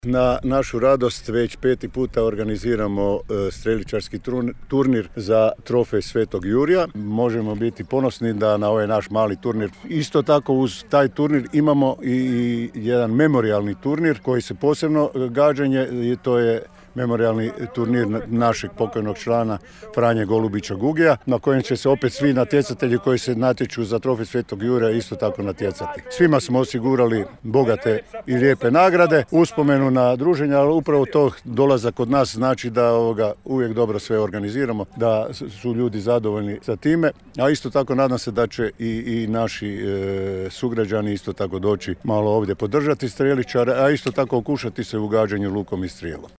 Na našu radost već 5. puta organiziramo streličarski turnir za trofej Svetog Jurija. Možemo biti ponosni da na ovaj naš mali turnir, isto tako uz taj turnir imamo i jedan memorijalni turnir koji se posebno gađanje, i to je memorijalni turnir našeg pokojnog člana Franje Golubića Gugija, na kojem će se opet svi natjecatelji koji se natječu za trofej Svetog Jurija isto tako natjecati. Svima smo osigurali bogate i lijepe nagrade, uspomenu na druženje, ali upravo to dolazak kod nas znači da uvijek dobro sve organiziramo, da su ljudi zadovoljni sa time, a isto tako nadam se da će i naši sugrađani isto tako doći malo ovdje podržati streličare, a isto tako okušati se u gađanju lukom i strijelom.